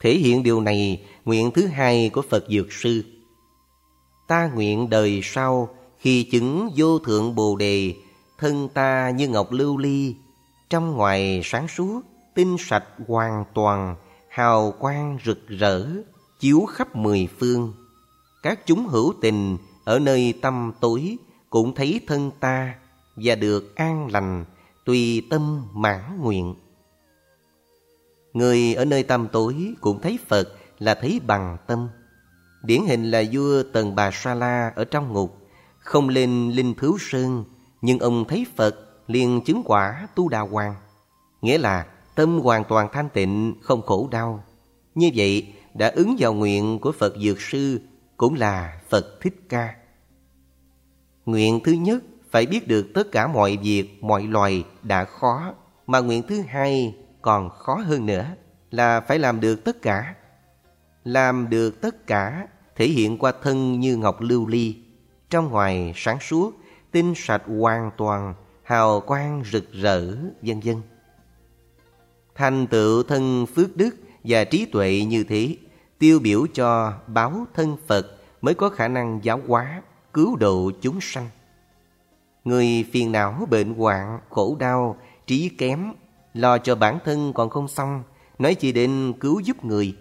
Thể hiện điều này nguyện thứ hai của Phật Dược Sư. Ta nguyện đời sau khi chứng vô thượng Bồ Đề, thân ta như ngọc lưu ly, trong ngoài sáng suốt, tinh sạch hoàn toàn, hào quang rực rỡ, chiếu khắp mười phương. Các chúng hữu tình ở nơi tăm tối cũng thấy thân ta và được an lành, tùy tâm mãn nguyện. Người ở nơi tăm tối cũng thấy Phật là thấy bằng tâm. Điển hình là vua Tần Bà Sa La ở trong ngục, không lên Linh Thứu Sơn, nhưng ông thấy Phật liền chứng quả Tu Đà Hoàng. Nghĩa là tâm hoàn toàn thanh tịnh, không khổ đau. Như vậy đã ứng vào nguyện của Phật Dược Sư, cũng là Phật Thích Ca. Nguyện thứ nhất phải biết được tất cả mọi việc, mọi loài đã khó, mà nguyện thứ hai còn khó hơn nữa, là phải làm được tất cả. Làm được tất cả thể hiện qua thân như ngọc lưu ly, trong ngoài sáng suốt, tinh sạch hoàn toàn, hào quang rực rỡ, vân vân. Thành tựu thân phước đức và trí tuệ như thế, tiêu biểu cho báo thân Phật mới có khả năng giáo hóa, cứu độ chúng sanh. Người phiền não, bệnh hoạn, khổ đau, trí kém, lo cho bản thân còn không xong, nói chỉ đến cứu giúp người.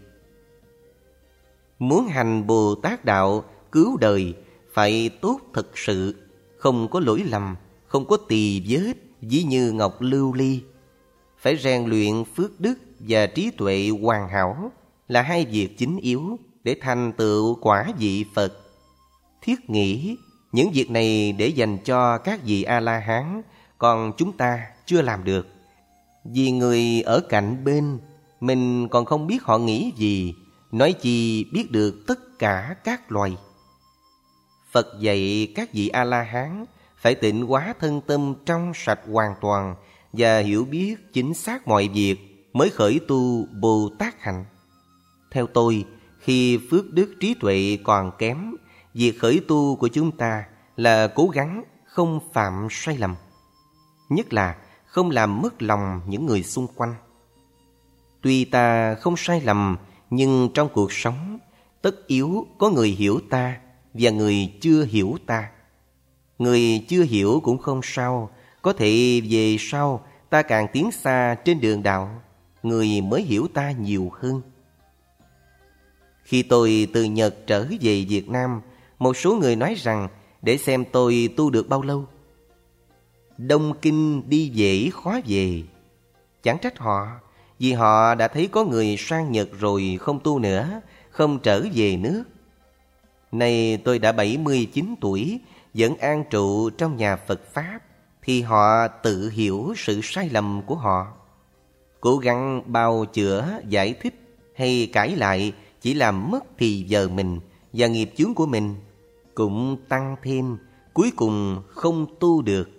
Muốn hành Bồ Tát đạo, cứu đời, phải tốt thực sự, không có lỗi lầm, không có tì vết, ví như ngọc lưu ly. Phải rèn luyện phước đức và trí tuệ hoàn hảo, là hai việc chính yếu để thành tựu quả vị Phật. Thiết nghĩ những việc này để dành cho các vị A-la-hán, còn chúng ta chưa làm được. Vì người ở cạnh bên, mình còn không biết họ nghĩ gì, nói chi biết được tất cả các loài. Phật dạy các vị A-la-hán phải tịnh hóa thân tâm trong sạch hoàn toàn và hiểu biết chính xác mọi việc mới khởi tu Bồ Tát hạnh. Theo tôi, khi phước đức trí tuệ còn kém, việc khởi tu của chúng ta là cố gắng không phạm sai lầm, nhất là không làm mất lòng những người xung quanh. Tuy ta không sai lầm, nhưng trong cuộc sống tất yếu có người hiểu ta và người chưa hiểu ta. Người chưa hiểu cũng không sao, có thể về sau ta càng tiến xa trên đường đạo, người mới hiểu ta nhiều hơn. Khi tôi từ Nhật trở về Việt Nam, một số người nói rằng để xem tôi tu được bao lâu. Đông kinh đi dễ khó về. Chẳng trách họ, vì họ đã thấy có người sang Nhật rồi không tu nữa, không trở về nước. Nay tôi đã 79 tuổi, vẫn an trụ trong nhà Phật Pháp, thì họ tự hiểu sự sai lầm của họ. Cố gắng bào chữa, giải thích hay cãi lại chỉ làm mất thì giờ mình và nghiệp chướng của mình, cũng tăng thêm, cuối cùng không tu được.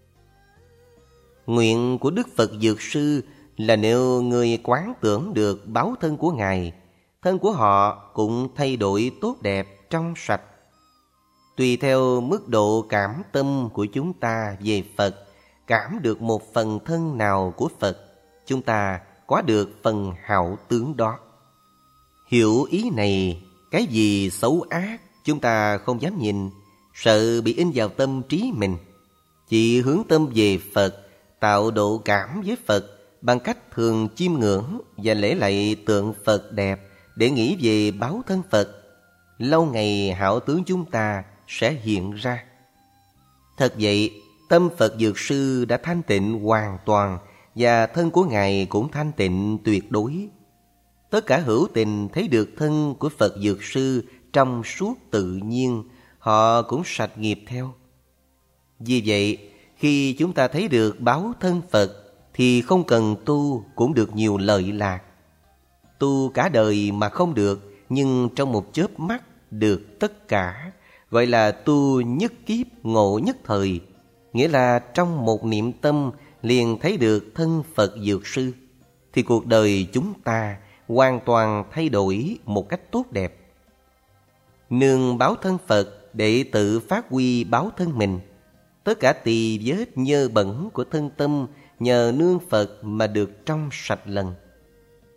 Nguyện của Đức Phật Dược Sư là nếu người quán tưởng được báo thân của Ngài, thân của họ cũng thay đổi tốt đẹp, trong sạch. Tùy theo mức độ cảm tâm của chúng ta về Phật, cảm được một phần thân nào của Phật, chúng ta có được phần hảo tướng đó. Hiểu ý này, cái gì xấu ác chúng ta không dám nhìn, sợ bị in vào tâm trí mình. Chỉ hướng tâm về Phật, tạo độ cảm với Phật bằng cách thường chiêm ngưỡng và lễ lạy tượng Phật đẹp để nghĩ về báo thân Phật. Lâu ngày hảo tướng chúng ta sẽ hiện ra. Thật vậy, tâm Phật Dược Sư đã thanh tịnh hoàn toàn và thân của Ngài cũng thanh tịnh tuyệt đối. Tất cả hữu tình thấy được thân của Phật Dược Sư trong suốt tự nhiên, họ cũng sạch nghiệp theo. Vì vậy, khi chúng ta thấy được báo thân Phật thì không cần tu cũng được nhiều lợi lạc. Tu cả đời mà không được, nhưng trong một chớp mắt được tất cả, gọi là tu nhất kiếp ngộ nhất thời. Nghĩa là trong một niệm tâm liền thấy được thân Phật Dược Sư, thì cuộc đời chúng ta hoàn toàn thay đổi một cách tốt đẹp. Nương báo thân Phật để tự phát huy báo thân mình. Tất cả tỳ vết nhơ bẩn của thân tâm nhờ nương Phật mà được trong sạch lần.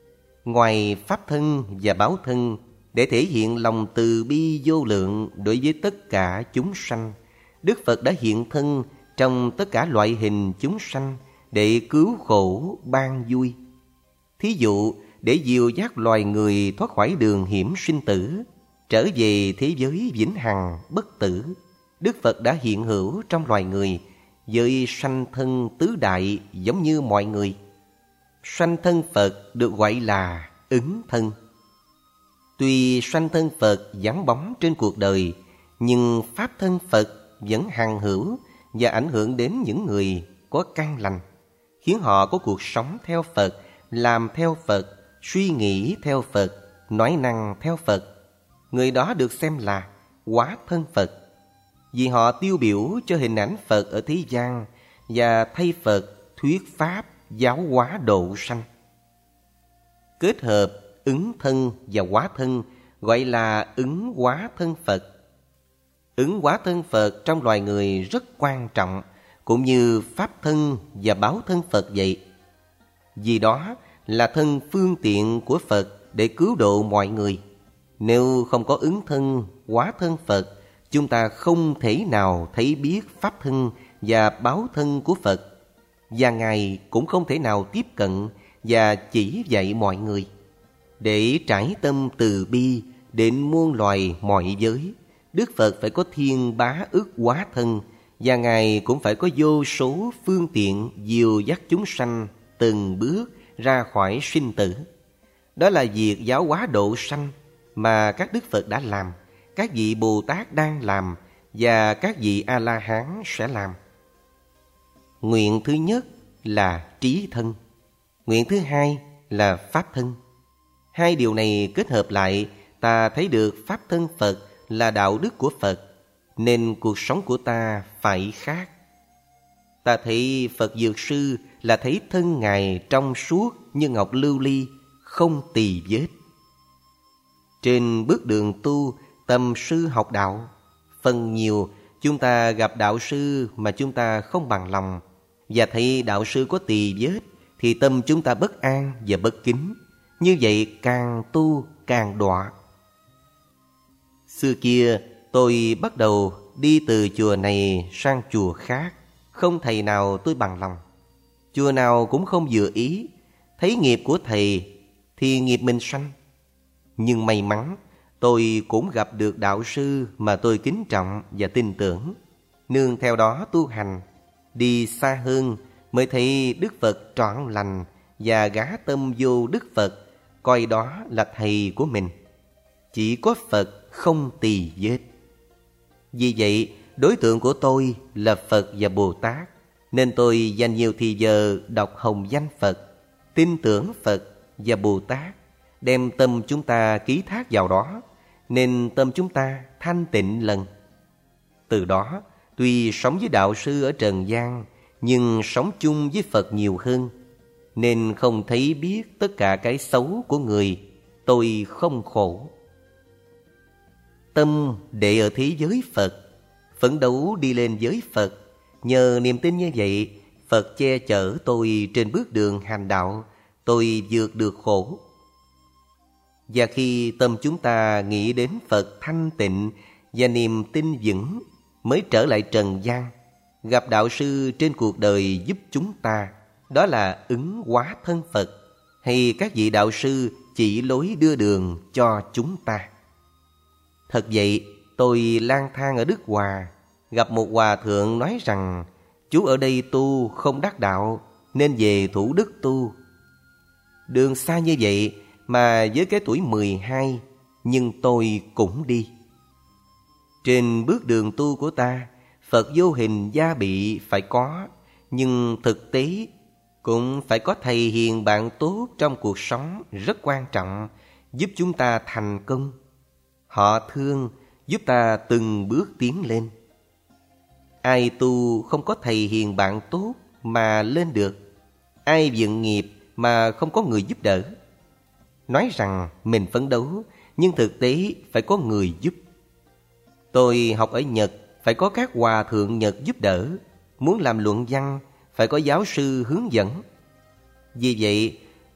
ngoài pháp thân và báo thân, để thể hiện lòng từ bi vô lượng đối với tất cả chúng sanh, Đức Phật đã hiện thân trong tất cả loại hình chúng sanh để cứu khổ ban vui. Thí dụ, để dìu dắt loài người thoát khỏi đường hiểm sinh tử, trở về thế giới vĩnh hằng bất tử, Đức Phật đã hiện hữu trong loài người với sanh thân tứ đại giống như mọi người. Sanh thân Phật được gọi là ứng thân. Tuy sanh thân Phật vắng bóng trên cuộc đời, nhưng pháp thân Phật vẫn hằng hữu và ảnh hưởng đến những người có căn lành, khiến họ có cuộc sống theo Phật, làm theo Phật, suy nghĩ theo Phật, nói năng theo Phật. Người đó được xem là hóa thân Phật, vì họ tiêu biểu cho hình ảnh Phật ở thế gian và thay Phật thuyết pháp giáo hóa độ sanh. Kết hợp ứng thân và hóa thân gọi là ứng hóa thân Phật. Ứng hóa thân Phật trong loài người rất quan trọng, cũng như pháp thân và báo thân Phật vậy. Vì đó là thân phương tiện của Phật để cứu độ mọi người. Nếu không có ứng thân, hóa thân Phật, chúng ta không thể nào thấy biết pháp thân và báo thân của Phật, và Ngài cũng không thể nào tiếp cận và chỉ dạy mọi người. Để trải tâm từ bi đến muôn loài mọi giới, Đức Phật phải có thiên bá ức hóa thân, và Ngài cũng phải có vô số phương tiện dìu dắt chúng sanh từng bước ra khỏi sinh tử. Đó là việc giáo hóa độ sanh mà các Đức Phật đã làm, các vị Bồ Tát đang làm và các vị A-la-hán sẽ làm. Nguyện thứ nhất là trí thân, nguyện thứ hai là pháp thân. Hai điều này kết hợp lại, ta thấy được pháp thân Phật là đạo đức của Phật, nên cuộc sống của ta phải khác. Ta thấy Phật Dược Sư là thấy thân Ngài trong suốt như ngọc lưu ly, không tì vết. Trên bước đường tu, tầm sư học đạo, phần nhiều chúng ta gặp đạo sư mà chúng ta không bằng lòng, và thấy đạo sư có tì vết thì tâm chúng ta bất an và bất kính. Như vậy càng tu càng đọa. Xưa kia tôi bắt đầu đi từ chùa này sang chùa khác, không thầy nào tôi bằng lòng, chùa nào cũng không vừa ý. Thấy nghiệp của thầy thì nghiệp mình sanh. Nhưng may mắn tôi cũng gặp được đạo sư mà tôi kính trọng và tin tưởng, nương theo đó tu hành. Đi xa hơn mới thấy Đức Phật trọn lành và gá tâm vô Đức Phật, coi đó là thầy của mình. Chỉ có Phật không tì vết. Vì vậy đối tượng của tôi là Phật và Bồ Tát, nên tôi dành nhiều thì giờ đọc hồng danh Phật, tin tưởng Phật và Bồ Tát, đem tâm chúng ta ký thác vào đó, nên tâm chúng ta thanh tịnh lần. Từ đó tuy sống với đạo sư ở trần gian, nhưng sống chung với Phật nhiều hơn, nên không thấy biết tất cả cái xấu của người. Tôi không khổ. Tâm để ở thế giới Phật, phấn đấu đi lên giới Phật. Nhờ niềm tin như vậy, Phật che chở tôi trên bước đường hành đạo, tôi vượt được khổ. Và khi tâm chúng ta nghĩ đến Phật thanh tịnh và niềm tin vững, mới trở lại trần gian, gặp đạo sư trên cuộc đời giúp chúng ta. Đó là ứng hóa thân Phật, hay các vị đạo sư chỉ lối đưa đường cho chúng ta. Thật vậy, tôi lang thang ở Đức Hòa, gặp một hòa thượng nói rằng chú ở đây tu không đắc đạo, nên về Thủ Đức tu. Đường xa như vậy mà với cái tuổi 12, nhưng tôi cũng đi. Trên bước đường tu của ta, Phật vô hình gia bị phải có, nhưng thực tế cũng phải có thầy hiền bạn tốt trong cuộc sống rất quan trọng, giúp chúng ta thành công. Họ thương, giúp ta từng bước tiến lên. Ai tu không có thầy hiền bạn tốt mà lên được? Ai vượng nghiệp mà không có người giúp đỡ? Nói rằng mình phấn đấu, nhưng thực tế phải có người giúp. Tôi học ở Nhật, phải có các hòa thượng Nhật giúp đỡ. Muốn làm luận văn, phải có giáo sư hướng dẫn. Vì vậy,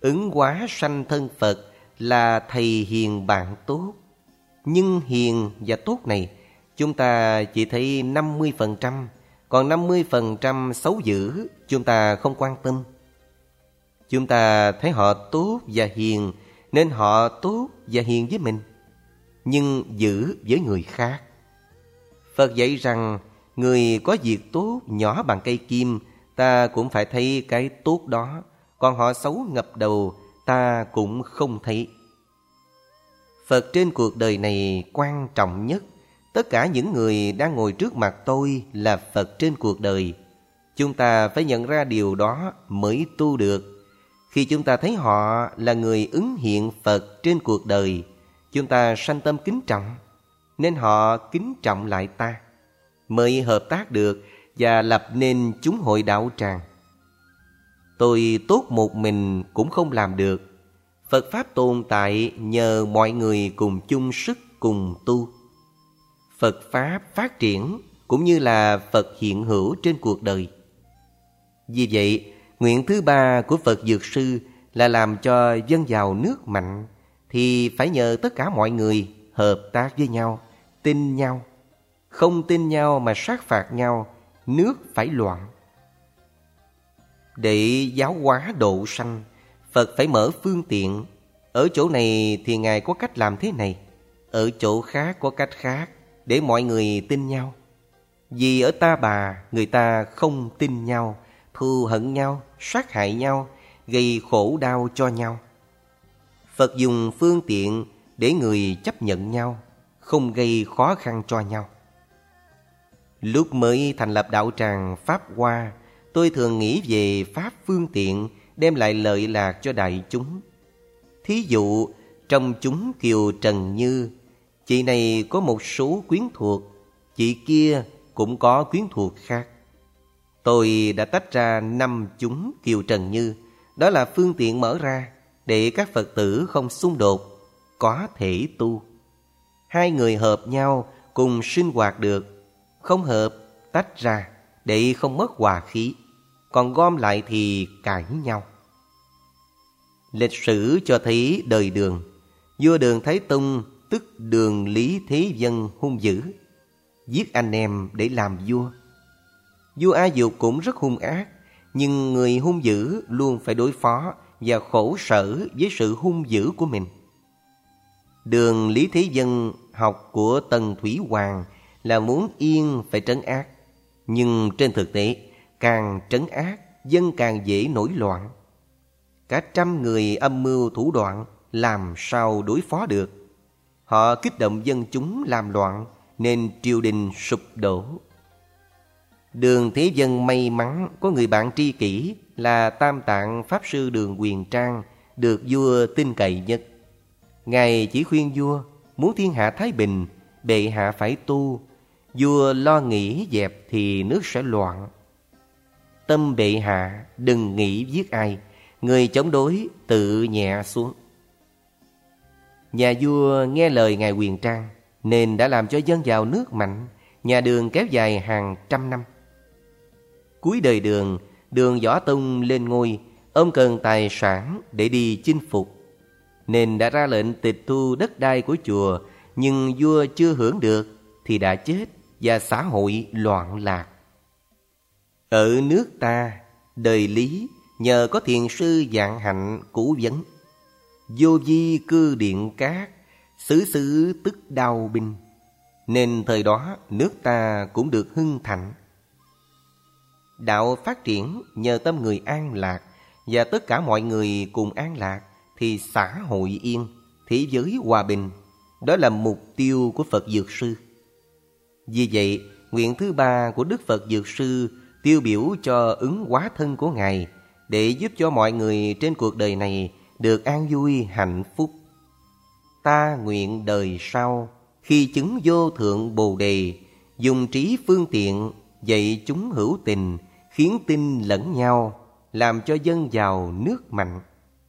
Ứng hóa sanh thân Phật là thầy hiền bạn tốt. Nhưng hiền và tốt này chúng ta chỉ thấy 50%, còn 50% xấu dữ chúng ta không quan tâm. Chúng ta thấy họ tốt và hiền nên họ tốt và hiền với mình, nhưng dữ với người khác. Phật dạy rằng người có việc tốt nhỏ bằng cây kim, ta cũng phải thấy cái tốt đó, còn họ xấu ngập đầu, ta cũng không thấy. Phật trên cuộc đời này quan trọng nhất. Tất cả những người đang ngồi trước mặt tôi là Phật trên cuộc đời. Chúng ta phải nhận ra điều đó mới tu được. Khi chúng ta thấy họ là người ứng hiện Phật trên cuộc đời, chúng ta sanh tâm kính trọng, nên họ kính trọng lại ta, mới hợp tác được và lập nên chúng hội đạo tràng. Tôi tốt một mình cũng không làm được. Phật Pháp tồn tại nhờ mọi người cùng chung sức cùng tu. Phật Pháp phát triển cũng như là Phật hiện hữu trên cuộc đời. Vì vậy, nguyện thứ ba của Phật Dược Sư là làm cho dân giàu nước mạnh, thì phải nhờ tất cả mọi người hợp tác với nhau, tin nhau. Không tin nhau mà sát phạt nhau, nước phải loạn. Để giáo hóa độ sanh, Phật phải mở phương tiện. Ở chỗ này thì Ngài có cách làm thế này, ở chỗ khác có cách khác, để mọi người tin nhau. Vì ở Ta Bà, người ta không tin nhau, thù hận nhau, sát hại nhau, gây khổ đau cho nhau. Phật dùng phương tiện để người chấp nhận nhau, không gây khó khăn cho nhau. Lúc mới thành lập đạo tràng Pháp Hoa, tôi thường nghĩ về Pháp phương tiện đem lại lợi lạc cho đại chúng. Thí dụ, trong chúng Kiều Trần Như, chị này có một số quyến thuộc, chị kia cũng có quyến thuộc khác. Tôi đã tách ra 5 chúng Kiều Trần Như, đó là phương tiện mở ra để các Phật tử không xung đột, có thể tu. Hai người hợp nhau cùng sinh hoạt được, không hợp tách ra để không mất hòa khí, còn gom lại thì cãi nhau. Lịch sử cho thấy đời Đường, vua Đường Thái Tông tức Đường Lý Thế Dân hung dữ, giết anh em để làm vua. Vua A Dục cũng rất hung ác, nhưng người hung dữ luôn phải đối phó và khổ sở với sự hung dữ của mình. Đường Lý Thế Dân học của Tần Thủy Hoàng là muốn yên phải trấn ác, nhưng trên thực tế càng trấn ác, dân càng dễ nổi loạn. Cả trăm người âm mưu thủ đoạn, làm sao đối phó được. Họ kích động dân chúng làm loạn, nên triều đình sụp đổ. Đường Thế Dân may mắn có người bạn tri kỷ là Tam Tạng Pháp Sư Đường Huyền Trang, được vua tin cậy nhất. Ngài chỉ khuyên vua, muốn thiên hạ thái bình, bệ hạ phải tu. Vua lo nghĩ dẹp thì nước sẽ loạn. Tâm bệ hạ đừng nghĩ giết ai, người chống đối tự nhẹ xuống. Nhà vua nghe lời ngài Huyền Trang, nên đã làm cho dân giàu nước mạnh, nhà Đường kéo dài hàng trăm năm. Cuối đời Đường, Đường Võ Tông lên ngôi, ông cần tài sản để đi chinh phục, nên đã ra lệnh tịch thu đất đai của chùa, nhưng vua chưa hưởng được thì đã chết và xã hội loạn lạc. Ở nước ta, đời Lý nhờ có thiền sư Vạn Hạnh cứu vấn, vô vi cư điện cát, xứ xứ tức đao binh, nên thời đó nước ta cũng được hưng thịnh. Đạo phát triển nhờ tâm người an lạc, và tất cả mọi người cùng an lạc thì xã hội yên, thế giới hòa bình. Đó là mục tiêu của Phật Dược Sư. Vì vậy, nguyện thứ ba của Đức Phật Dược Sư tiêu biểu cho ứng hóa thân của Ngài, để giúp cho mọi người trên cuộc đời này được an vui hạnh phúc. Ta nguyện đời sau, khi chứng vô thượng Bồ Đề, dùng trí phương tiện dạy chúng hữu tình, khiến tin lẫn nhau, làm cho dân giàu nước mạnh.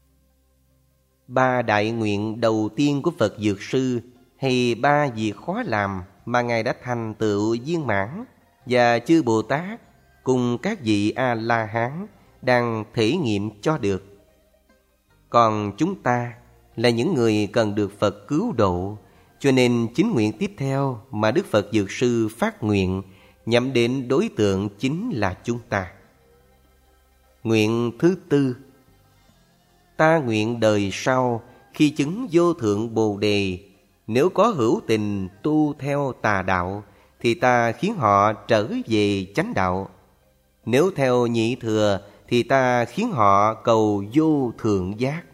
Ba đại nguyện đầu tiên của Phật Dược Sư, hay ba việc khó làm mà Ngài đã thành tựu viên mãn, và chư Bồ Tát cùng các vị A-la-hán đang thể nghiệm cho được. Còn chúng ta là những người cần được Phật cứu độ, cho nên chính nguyện tiếp theo mà Đức Phật Dược Sư phát nguyện nhắm đến đối tượng chính là chúng ta. Nguyện thứ tư: ta nguyện đời sau khi chứng vô thượng Bồ Đề, nếu có hữu tình tu theo tà đạo, thì ta khiến họ trở về chánh đạo. Nếu theo nhị thừa, thì ta khiến họ cầu vô thượng giác.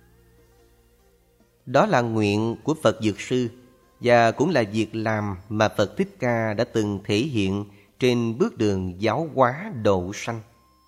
Đó là nguyện của Phật Dược Sư, và cũng là việc làm mà Phật Thích Ca đã từng thể hiện trên bước đường giáo hóa độ sanh.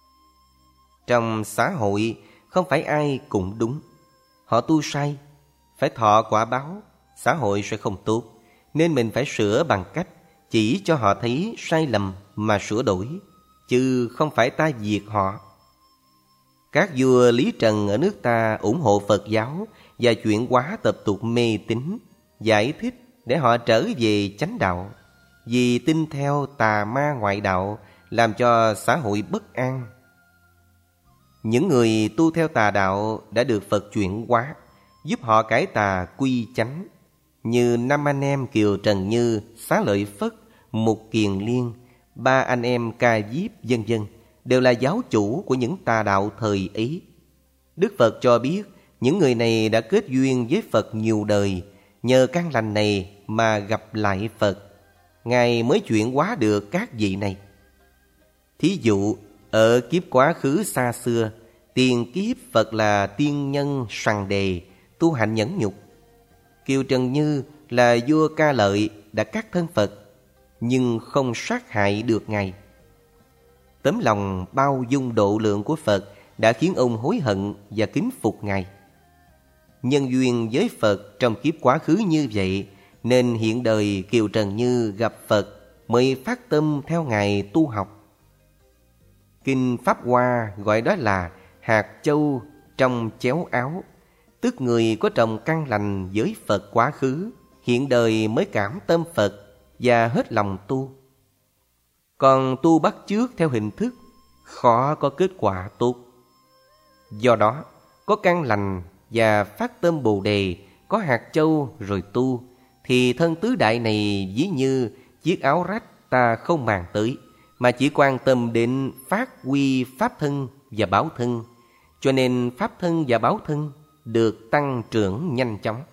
Trong xã hội, không phải ai cũng đúng. Họ tu sai, phải thọ quả báo, xã hội sẽ không tốt. Nên mình phải sửa bằng cách chỉ cho họ thấy sai lầm mà sửa đổi, chứ không phải ta diệt họ. Các vua Lý Trần ở nước ta ủng hộ Phật giáo và chuyển hóa tập tục mê tín, giải thích để họ trở về chánh đạo. Vì tin theo tà ma ngoại đạo làm cho xã hội bất an. Những người tu theo tà đạo đã được Phật chuyển hóa, giúp họ cải tà quy chánh, như 5 anh em Kiều Trần Như, Xá Lợi Phất, Mục Kiền Liên, 3 anh em Ca Diếp, vân vân, đều là giáo chủ của những tà đạo thời ấy. Đức Phật cho biết những người này đã kết duyên với Phật nhiều đời, nhờ căn lành này mà gặp lại Phật, Ngài mới chuyển hóa được các vị này. Thí dụ, ở kiếp quá khứ xa xưa, tiền kiếp Phật là tiên nhân Sằng Đề, tu hạnh nhẫn nhục. Kiều Trần Như là vua Ca Lợi đã cắt thân Phật, nhưng không sát hại được Ngài. Tấm lòng bao dung độ lượng của Phật đã khiến ông hối hận và kính phục Ngài. Nhân duyên với Phật trong kiếp quá khứ như vậy, nên hiện đời Kiều Trần Như gặp Phật mới phát tâm theo Ngài tu học. Kinh Pháp Hoa gọi đó là hạt châu trong chéo áo, tức người có trồng căn lành với Phật quá khứ, hiện đời mới cảm tâm Phật và hết lòng tu. Còn tu bắt chước theo hình thức, khó có kết quả tốt. Do đó, có căn lành và phát tâm Bồ Đề, có hạt châu rồi tu, thì thân tứ đại này ví như chiếc áo rách ta không màng tới, mà chỉ quan tâm đến phát huy pháp thân và báo thân, cho nên pháp thân và báo thân được tăng trưởng nhanh chóng.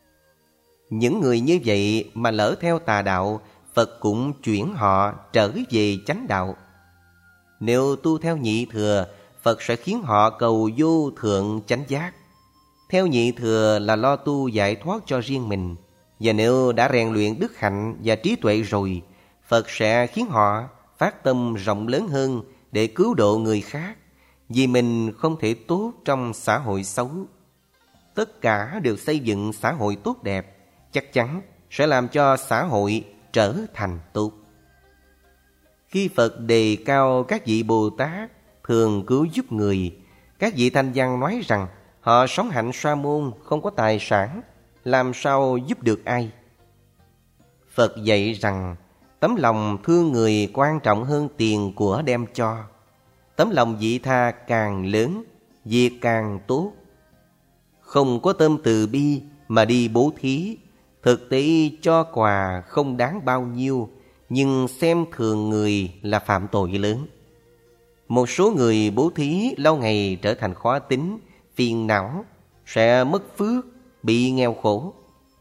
Những người như vậy mà lỡ theo tà đạo, Phật cũng chuyển họ trở về chánh đạo. Nếu tu theo nhị thừa, Phật sẽ khiến họ cầu vô thượng chánh giác. Theo nhị thừa là lo tu giải thoát cho riêng mình, và nếu đã rèn luyện đức hạnh và trí tuệ rồi, Phật sẽ khiến họ phát tâm rộng lớn hơn để cứu độ người khác, vì mình không thể tốt trong xã hội xấu. Tất cả đều xây dựng xã hội tốt đẹp, chắc chắn sẽ làm cho xã hội trở thành tốt. Khi Phật đề cao các vị Bồ Tát thường cứu giúp người, các vị thanh văn nói rằng họ sống hạnh sa môn, không có tài sản, làm sao giúp được ai? Phật dạy rằng tấm lòng thương người quan trọng hơn tiền của đem cho. Tấm lòng vị tha càng lớn, việc càng tốt. Không có tâm từ bi mà đi bố thí, thực tế cho quà không đáng bao nhiêu, nhưng xem thường người là phạm tội lớn. Một số người bố thí lâu ngày trở thành khó tính, phiền não, sẽ mất phước, bị nghèo khổ.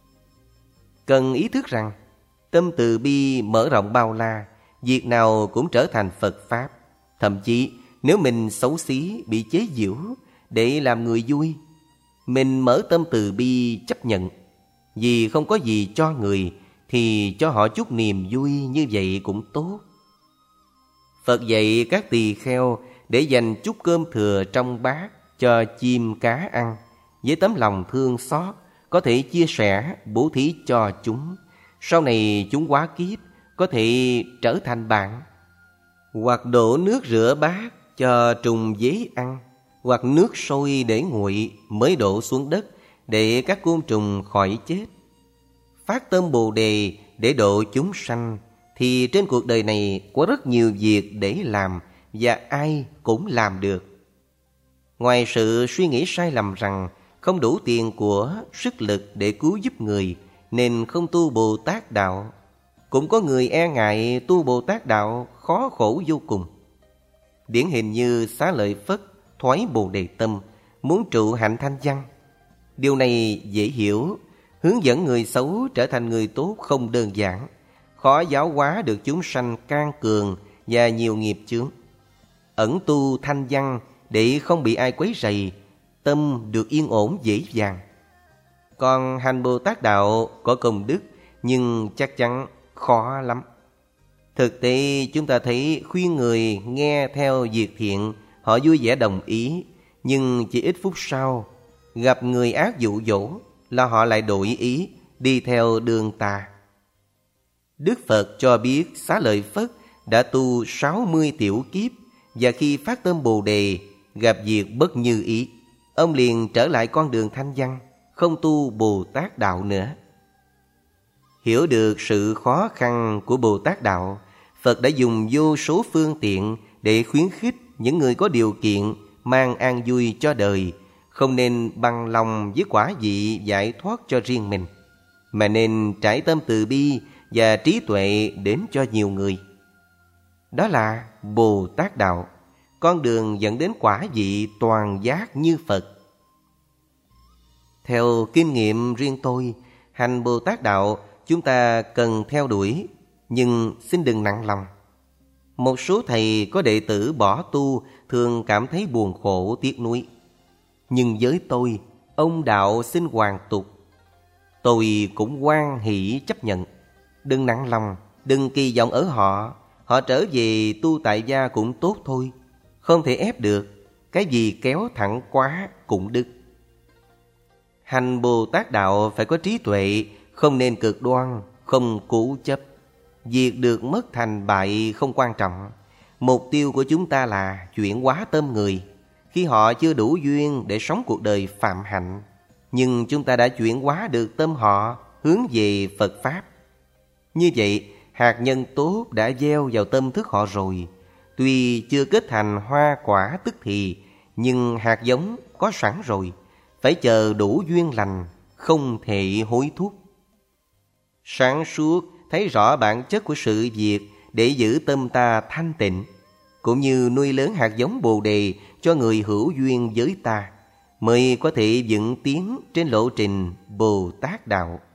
Cần ý thức rằng tâm từ bi mở rộng bao la, việc nào cũng trở thành Phật Pháp. Thậm chí nếu mình xấu xí, bị chế giễu để làm người vui, mình mở tâm từ bi chấp nhận, vì không có gì cho người thì cho họ chút niềm vui như vậy cũng tốt. Phật dạy các tỳ kheo để dành chút cơm thừa trong bát cho chim cá ăn, với tấm lòng thương xót có thể chia sẻ bố thí cho chúng. Sau này chúng hóa kiếp có thể trở thành bạn. Hoặc đổ nước rửa bát cho trùng dế ăn, hoặc nước sôi để nguội mới đổ xuống đất để các côn trùng khỏi chết. Phát tâm Bồ Đề để độ chúng sanh, thì trên cuộc đời này có rất nhiều việc để làm, và ai cũng làm được. Ngoài sự suy nghĩ sai lầm rằng không đủ tiền của, sức lực để cứu giúp người nên không tu Bồ Tát đạo, cũng có người e ngại tu Bồ Tát đạo khó khổ vô cùng. Điển hình như Xá Lợi Phất thoái Bồ Đề tâm, muốn trụ hạnh thanh văn. Điều này dễ hiểu, hướng dẫn người xấu trở thành người tốt không đơn giản, khó giáo hóa được chúng sanh can cường và nhiều nghiệp chướng. Ẩn tu thanh văn để không bị ai quấy rầy, tâm được yên ổn dễ dàng. Còn hành Bồ Tát đạo có công đức nhưng chắc chắn khó lắm. Thực tế chúng ta thấy khuyên người nghe theo việc thiện, họ vui vẻ đồng ý, nhưng chỉ ít phút sau gặp người ác dụ dỗ là họ lại đổi ý, đi theo đường tà. Đức Phật cho biết Xá Lợi Phất đã tu 60 tiểu kiếp, và khi phát tâm Bồ Đề gặp việc bất như ý, ông liền trở lại con đường thanh văn, không tu Bồ Tát đạo nữa. Hiểu được sự khó khăn của Bồ Tát đạo, Phật đã dùng vô số phương tiện để khuyến khích những người có điều kiện mang an vui cho đời, không nên bằng lòng với quả vị giải thoát cho riêng mình, mà nên trải tâm từ bi và trí tuệ đến cho nhiều người. Đó là Bồ Tát đạo, con đường dẫn đến quả vị toàn giác như Phật. Theo kinh nghiệm riêng tôi, hành Bồ Tát đạo chúng ta cần theo đuổi, nhưng xin đừng nặng lòng. Một số thầy có đệ tử bỏ tu thường cảm thấy buồn khổ tiếc nuối. Nhưng với tôi, ông đạo xin hoàn tục, tôi cũng hoan hỷ chấp nhận. Đừng nặng lòng, đừng kỳ vọng ở họ. Họ trở về tu tại gia cũng tốt thôi, không thể ép được. Cái gì kéo thẳng quá cũng đứt. Hành Bồ Tát đạo phải có trí tuệ, không nên cực đoan, không cố chấp. Việc được mất thành bại không quan trọng. Mục tiêu của chúng ta là chuyển hóa tâm người. Khi họ chưa đủ duyên để sống cuộc đời phạm hạnh, nhưng chúng ta đã chuyển hóa được tâm họ hướng về Phật Pháp. Như vậy, hạt nhân tốt đã gieo vào tâm thức họ rồi. Tuy chưa kết thành hoa quả tức thì, nhưng hạt giống có sẵn rồi. Phải chờ đủ duyên lành, không thể hối thúc. Sáng suốt thấy rõ bản chất của sự việc để giữ tâm ta thanh tịnh, cũng như nuôi lớn hạt giống Bồ Đề cho người hữu duyên với ta, mới có thể vững tiến trên lộ trình Bồ Tát đạo.